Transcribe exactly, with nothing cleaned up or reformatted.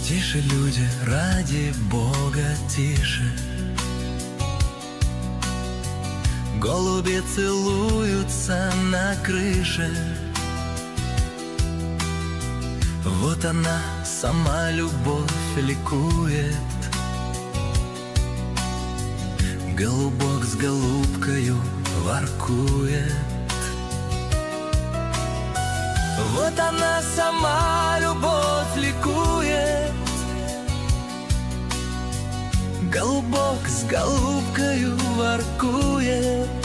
Тише, люди, ради Бога, тише. Голуби целуются на крыше. Вот она, сама любовь, ликует. Голубок с голубкою воркует. Вот она, сама любовь, ликует. Голубок с голубкою воркует.